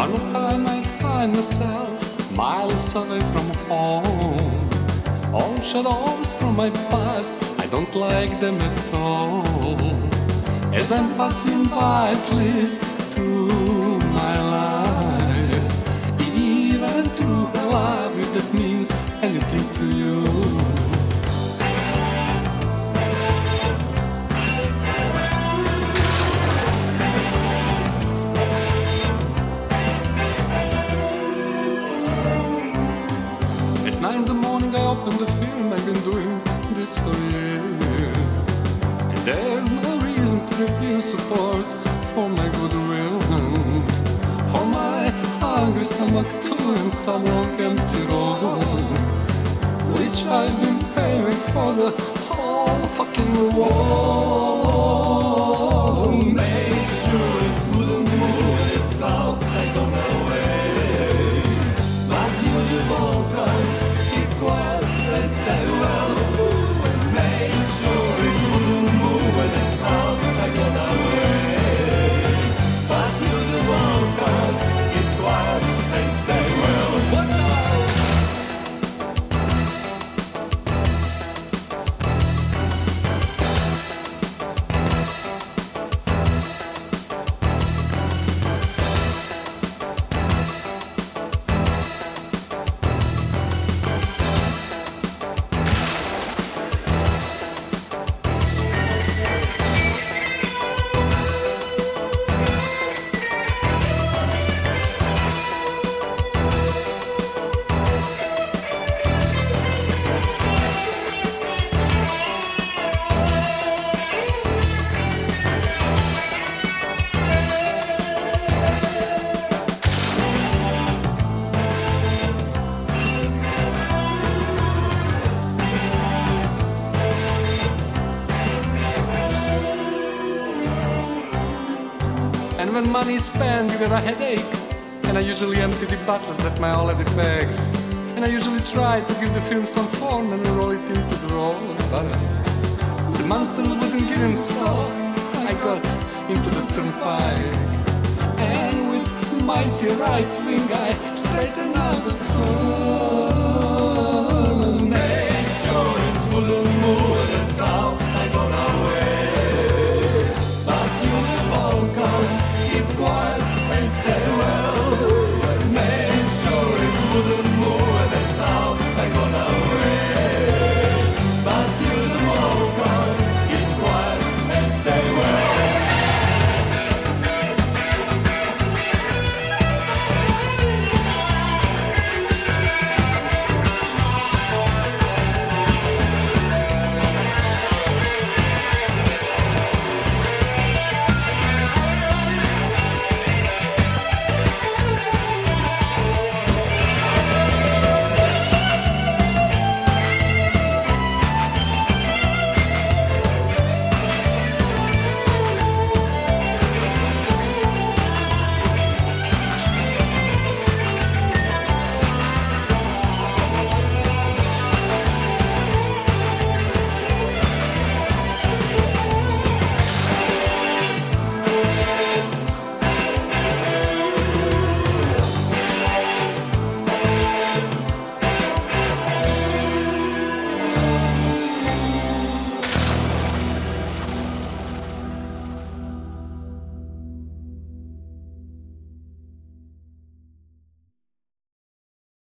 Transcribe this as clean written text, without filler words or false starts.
Summertime I find myself miles away from home. All shadows from my past, I don't like them at all. As I'm passing by, at least through my life, even through her love, if that means anything to you. I open the film, I've been doing this for years, and there's no reason to refuse support for my goodwill and for my hungry stomach too, and some long empty road which I've been paying for the whole fucking world. Make sure it wouldn't move, it's now I gone away, but beautiful cause quiet, stay well. Make sure it wouldn't move when it's out, I got away. But you the one, cause keep quiet and stay well. Watch out! When money is spent, you get a headache. And I usually empty the bottles that my holiday bags. And I usually try to give the film some form and roll it into the roll. But the monster wouldn't give him so I got into the turnpike. And with mighty right wing I straightened out the floor.